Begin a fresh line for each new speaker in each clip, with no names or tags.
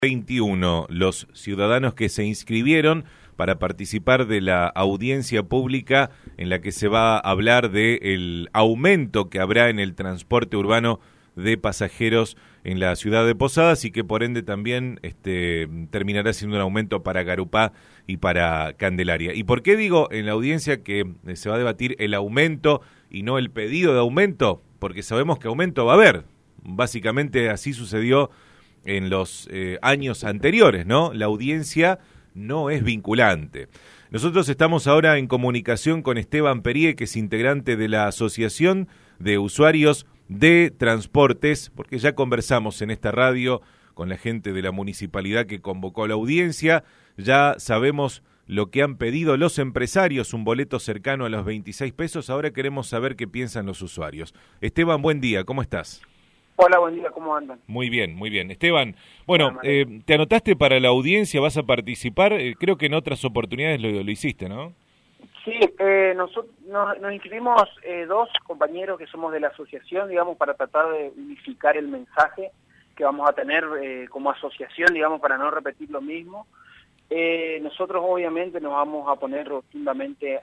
21 los ciudadanos que se inscribieron para participar de la audiencia pública en la que se va a hablar del aumento que habrá en el transporte urbano de pasajeros en la ciudad de Posadas y que por ende también terminará siendo un aumento para Garupá y para Candelaria. ¿Y por qué digo en la audiencia que se va a debatir el aumento y no el pedido de aumento? Porque sabemos que aumento va a haber. Básicamente así sucedió en los años anteriores, ¿no? La audiencia no es vinculante. Nosotros estamos ahora en comunicación con Esteban Perie, que es integrante de la Asociación de Usuarios de Transportes, porque ya conversamos en esta radio con la gente de la municipalidad que convocó la audiencia, ya sabemos lo que han pedido los empresarios, un boleto cercano a los 26 pesos, ahora queremos saber qué piensan los usuarios. Esteban, buen día, ¿cómo estás?
Hola, buen día, ¿cómo andan?
Muy bien, muy bien. Esteban, bueno, te anotaste para la audiencia, vas a participar, creo que en otras oportunidades lo hiciste, ¿no?
Sí, nosotros nos inscribimos dos compañeros que somos de la asociación, digamos, para tratar de unificar el mensaje que vamos a tener como asociación, digamos, para no repetir lo mismo. Nosotros obviamente nos vamos a poner rotundamente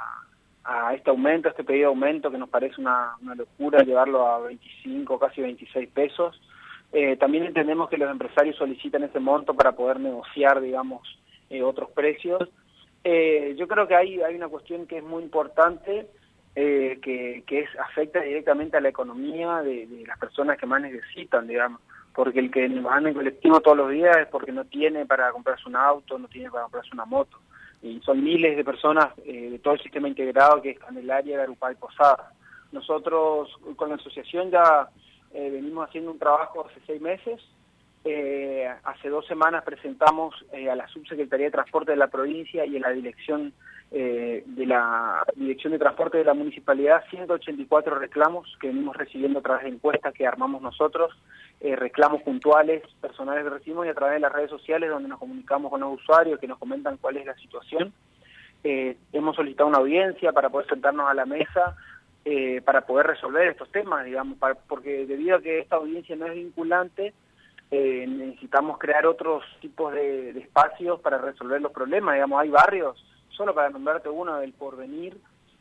a este aumento, a este pedido de aumento, que nos parece una locura llevarlo a 25, casi 26 pesos. También entendemos que los empresarios solicitan ese monto para poder negociar, digamos, otros precios. Yo creo que hay una cuestión que es muy importante, que afecta directamente a la economía de las personas que más necesitan, digamos, porque el que anda en colectivo todos los días es porque no tiene para comprarse un auto, no tiene para comprarse una moto. Y son miles de personas de todo el sistema integrado que están en el área de Garupá y Posadas. Nosotros con la asociación ya venimos haciendo un trabajo hace 6 meses. Hace 2 semanas presentamos a la Subsecretaría de Transporte de la provincia y a la Dirección de Transporte de la Municipalidad 184 reclamos que venimos recibiendo a través de encuestas que armamos nosotros, reclamos puntuales, personales que recibimos y a través de las redes sociales donde nos comunicamos con los usuarios que nos comentan cuál es la situación. Hemos solicitado una audiencia para poder sentarnos a la mesa para poder resolver estos temas, digamos, porque debido a que esta audiencia no es vinculante, necesitamos crear otros tipos de espacios para resolver los problemas. Digamos, hay barrios, solo para nombrarte uno, del Porvenir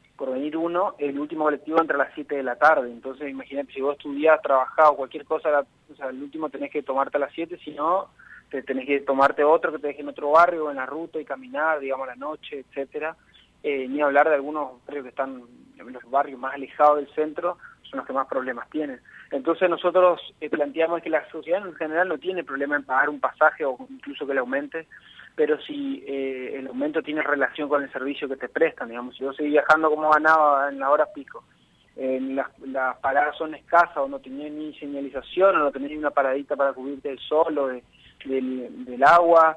1, el último colectivo entra a las 7 de la tarde, entonces imagínate, si vos estudiás, trabajás o cualquier cosa, o sea, el último tenés que tomarte a las 7, si no, tenés que tomarte otro que te deje en otro barrio o en la ruta y caminar, digamos, a la noche, etcétera. Ni hablar de algunos barrios que están en los barrios más alejados del centro, son los que más problemas tienen. Entonces nosotros planteamos que la sociedad en general no tiene problema en pagar un pasaje o incluso que le aumente, pero si el aumento tiene relación con el servicio que te prestan, digamos, si vos seguís viajando como ganaba en la hora pico, las paradas son escasas o no tenés ni señalización o no tenés ni una paradita para cubrirte del sol o del agua,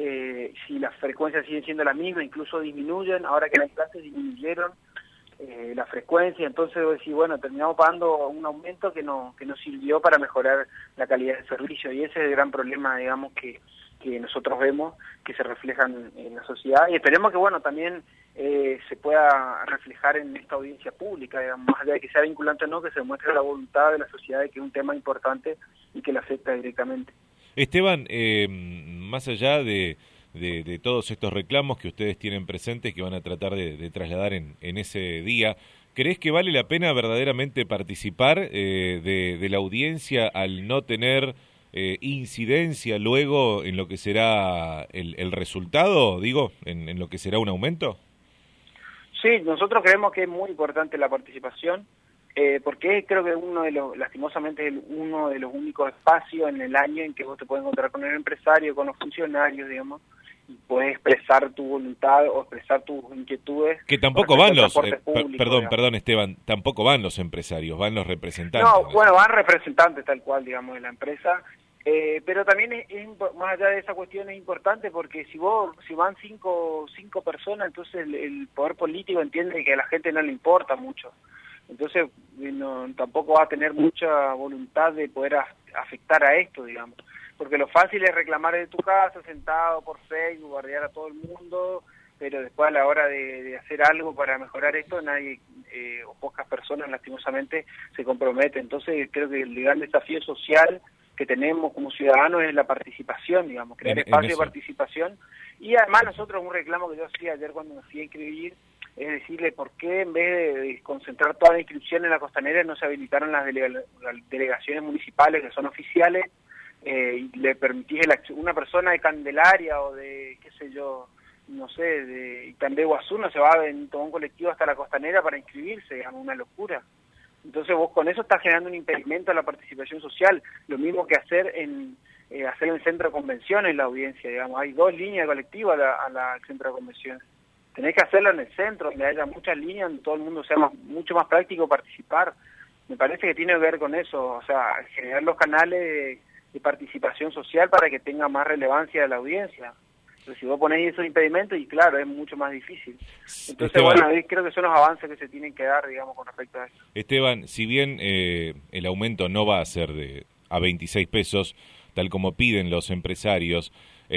si las frecuencias siguen siendo las mismas, incluso disminuyen, ahora que las clases disminuyeron la frecuencia, entonces vos decís, bueno, terminamos pagando un aumento que no sirvió para mejorar la calidad del servicio, y ese es el gran problema, digamos, que nosotros vemos que se reflejan en la sociedad, y esperemos que, bueno, también se pueda reflejar en esta audiencia pública, digamos, más allá de que sea vinculante o no, que se muestre la voluntad de la sociedad de que es un tema importante y que le afecta directamente.
Esteban, más allá de todos estos reclamos que ustedes tienen presentes, que van a tratar de trasladar en ese día, ¿crees que vale la pena verdaderamente participar de la audiencia al no tener incidencia luego en lo que será el resultado, digo, en lo que será un aumento?
Sí, nosotros creemos que es muy importante la participación, porque creo que lastimosamente es uno de los únicos espacios en el año en que vos te puedes encontrar con el empresario, con los funcionarios, digamos, y puedes expresar tu voluntad o expresar tus inquietudes.
Que tampoco van los, perdón Esteban, tampoco van los empresarios, van los representantes.
No, bueno, van representantes tal cual, digamos, de la empresa, pero también más allá de esa cuestión es importante porque si van cinco personas, entonces el poder político entiende que a la gente no le importa mucho. Entonces tampoco va a tener mucha voluntad de poder afectar a esto, digamos. Porque lo fácil es reclamar de tu casa, sentado por Facebook, bardear a todo el mundo, pero después a la hora de hacer algo para mejorar esto, nadie o pocas personas lastimosamente se comprometen. Entonces creo que el gran desafío social que tenemos como ciudadanos es la participación, digamos, crear espacio de participación. Y además nosotros, un reclamo que yo hacía ayer cuando me fui a inscribir, es decirle por qué en vez de concentrar toda la inscripción en la Costanera no se habilitaron las delegaciones municipales que son oficiales, y le permitís una persona de Candelaria o de, qué sé yo, no sé, de Itambé Guazú no se va en todo un colectivo hasta la Costanera para inscribirse, digamos, una locura. Entonces vos con eso estás generando un impedimento a la participación social, lo mismo que hacer en el centro de convenciones la audiencia, digamos, hay 2 líneas de colectivo a la centro de convenciones. Tenés que hacerlo en el centro, donde haya muchas líneas, donde todo el mundo sea mucho más práctico participar. Me parece que tiene que ver con eso, o sea, generar los canales de participación social para que tenga más relevancia de la audiencia. Pero si vos ponés esos impedimentos, y claro, es mucho más difícil. Entonces,
Esteban,
bueno, creo que son los avances que se tienen que dar, digamos, con respecto a eso.
Esteban, si bien el aumento no va a ser a 26 pesos, tal como piden los empresarios,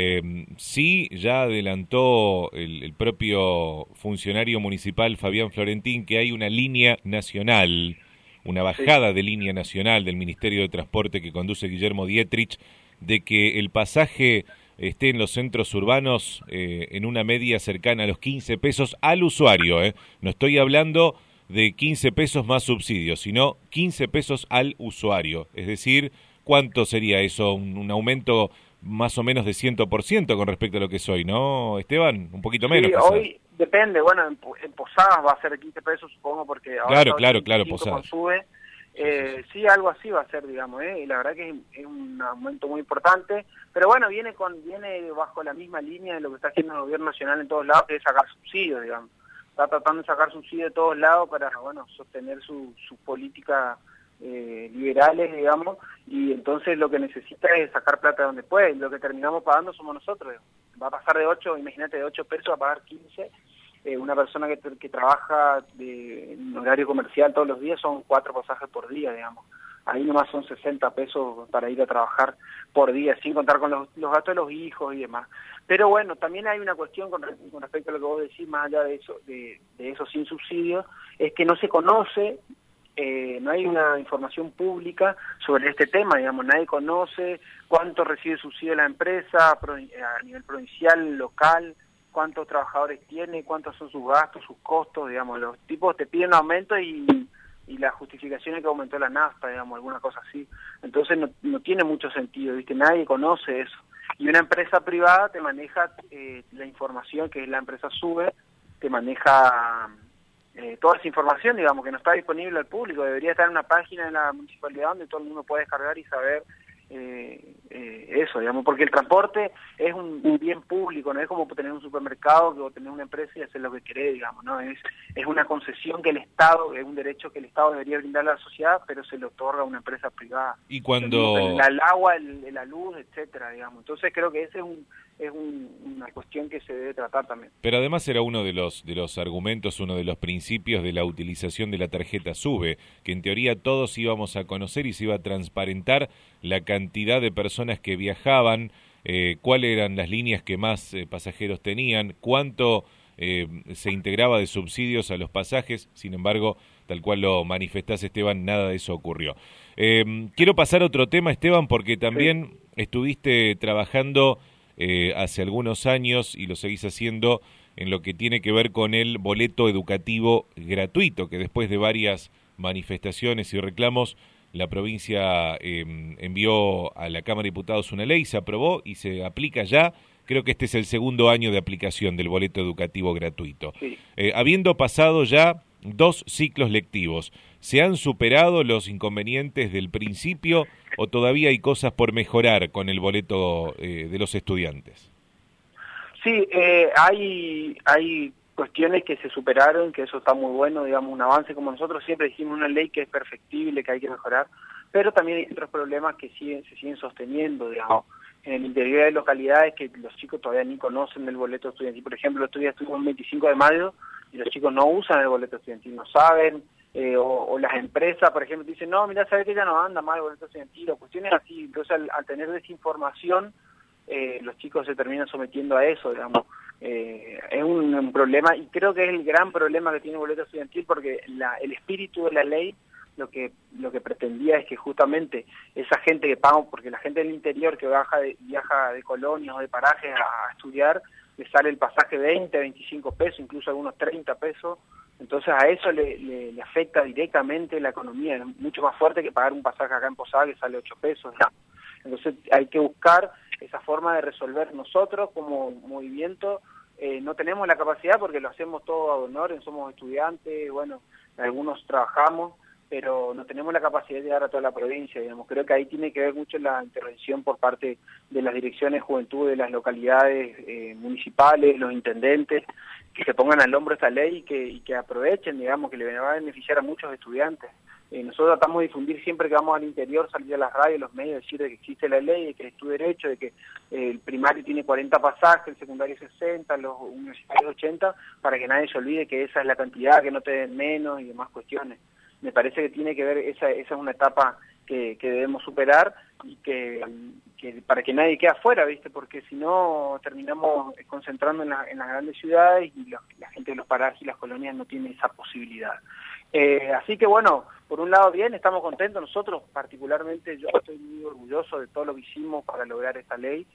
sí ya adelantó el propio funcionario municipal Fabián Florentín que hay una línea nacional, una bajada de línea nacional del Ministerio de Transporte que conduce Guillermo Dietrich, de que el pasaje esté en los centros urbanos en una media cercana a los 15 pesos al usuario. No estoy hablando de 15 pesos más subsidios, sino 15 pesos al usuario. Es decir, ¿cuánto sería eso? Un aumento más o menos de 100% con respecto a lo que es hoy, ¿no, Esteban? Un poquito menos.
Sí, hoy depende. Bueno, en Posadas va a ser 15 pesos, supongo, porque ahora
claro, Posadas.
Sube. Sí, algo así va a ser, digamos, y la verdad que es un aumento muy importante, pero bueno, viene bajo la misma línea de lo que está haciendo el gobierno nacional en todos lados, que es sacar subsidios, digamos. Está tratando de sacar subsidios de todos lados para, bueno, sostener sus políticas liberales, digamos, y entonces lo que necesita es sacar plata de donde puede, y lo que terminamos pagando somos nosotros, digamos. Va a pasar de 8, imagínate, de 8 pesos a pagar 15. Una persona que trabaja en horario comercial todos los días son 4 pasajes por día, digamos. Ahí nomás son 60 pesos para ir a trabajar por día, sin contar con los gastos de los hijos y demás. Pero bueno, también hay una cuestión con respecto a lo que vos decís, más allá de eso sin subsidios, es que no se conoce, no hay una información pública sobre este tema, digamos, nadie conoce cuánto recibe subsidio la empresa a nivel provincial, local, cuántos trabajadores tiene, cuántos son sus gastos, sus costos, digamos, los tipos te piden aumento y la justificación es que aumentó la nafta, digamos, alguna cosa así. Entonces no tiene mucho sentido, ¿viste? Nadie conoce eso. Y una empresa privada te maneja la información, que es la empresa SUBE, te maneja toda esa información, digamos, que no está disponible al público. Debería estar en una página de la municipalidad donde todo el mundo puede descargar y saber eso, digamos, porque el transporte es un bien público, no es como tener un supermercado o tener una empresa y hacer lo que querés, digamos, ¿no? Es una concesión que el Estado, es un derecho que el Estado debería brindar a la sociedad, pero se le otorga a una empresa privada.
Y cuando...
El agua, la luz, etcétera, digamos. Entonces creo que ese es una cuestión que se debe tratar también.
Pero además era uno de los argumentos, uno de los principios de la utilización de la tarjeta SUBE, que en teoría todos íbamos a conocer y se iba a transparentar la cantidad de personas que viajaban, cuáles eran las líneas que más pasajeros tenían, cuánto se integraba de subsidios a los pasajes. Sin embargo, tal cual lo manifestás, Esteban, nada de eso ocurrió. Quiero pasar a otro tema, Esteban, porque también estuviste trabajando hace algunos años y lo seguís haciendo en lo que tiene que ver con el boleto educativo gratuito, que después de varias manifestaciones y reclamos, la provincia envió a la Cámara de Diputados una ley, se aprobó y se aplica ya. Creo que este es el segundo año de aplicación del boleto educativo gratuito. Sí. Habiendo pasado ya 2 ciclos lectivos, ¿se han superado los inconvenientes del principio o todavía hay cosas por mejorar con el boleto de los estudiantes?
Sí, hay cuestiones que se superaron, que eso está muy bueno, digamos, un avance, como nosotros siempre dijimos, una ley que es perfectible, que hay que mejorar, pero también hay otros problemas que se siguen sosteniendo, digamos, en el interior de localidades que los chicos todavía ni conocen el boleto estudiantil. Por ejemplo, estuvimos el 25 de mayo y los chicos no usan el boleto estudiantil, no saben, o las empresas, por ejemplo, dicen, no, mira, sabes que ya no anda mal el boleto estudiantil, o cuestiones así. Entonces, al tener desinformación, los chicos se terminan sometiendo a eso, digamos. Es un problema, y creo que es el gran problema que tiene el boleto estudiantil, porque el espíritu de la ley lo que pretendía es que justamente esa gente que paga, porque la gente del interior que viaja de colonias o de parajes a estudiar, le sale el pasaje 20, 25 pesos, incluso algunos 30 pesos, entonces a eso le afecta directamente la economía, es mucho más fuerte que pagar un pasaje acá en Posada que sale 8 pesos, digamos. Entonces hay que buscar esa forma de resolver nosotros como movimiento. No tenemos la capacidad porque lo hacemos todo a honor, somos estudiantes, bueno, algunos trabajamos, pero no tenemos la capacidad de llegar a toda la provincia, digamos. Creo que ahí tiene que ver mucho la intervención por parte de las direcciones de juventud de las localidades municipales, los intendentes, que se pongan al hombro esta ley y que aprovechen, digamos, que le va a beneficiar a muchos estudiantes. Nosotros tratamos de difundir siempre que vamos al interior, salir a las radios, los medios, decir de que existe la ley, de que es tu derecho, de que el primario tiene 40 pasajes, el secundario 60, los universitarios 80, para que nadie se olvide que esa es la cantidad, que no te den menos y demás cuestiones. Me parece que tiene que ver, esa es una etapa que debemos superar y que para que nadie quede afuera, ¿viste? Porque si no terminamos concentrando en las grandes ciudades y la gente de los parajes y las colonias no tiene esa posibilidad. Así que bueno, por un lado bien, estamos contentos nosotros, particularmente yo estoy muy orgulloso de todo lo que hicimos para lograr esta ley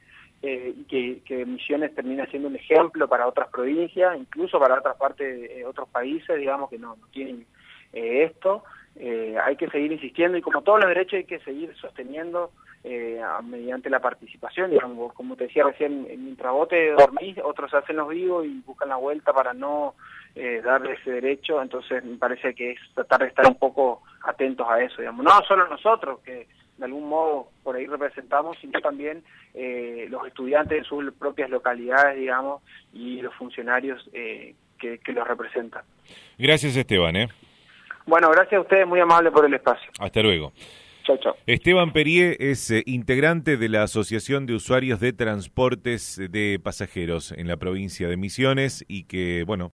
y que Misiones termina siendo un ejemplo para otras provincias, incluso para otras partes de otros países, digamos, que no tienen esto. Hay que seguir insistiendo y como todos los derechos hay que seguir sosteniendo mediante la participación, digamos, como te decía recién, mientras vos te dormís, otros hacen los vivos y buscan la vuelta para no darle ese derecho, entonces me parece que es tratar de estar un poco atentos a eso, digamos, no solo nosotros, que de algún modo por ahí representamos, sino también los estudiantes en sus propias localidades, digamos, y los funcionarios que los representan.
Gracias, Esteban.
Bueno, gracias a ustedes, muy amable por el espacio.
Hasta luego.
Chau, chau.
Esteban Perier es integrante de la Asociación de Usuarios de Transportes de Pasajeros en la provincia de Misiones y que, bueno,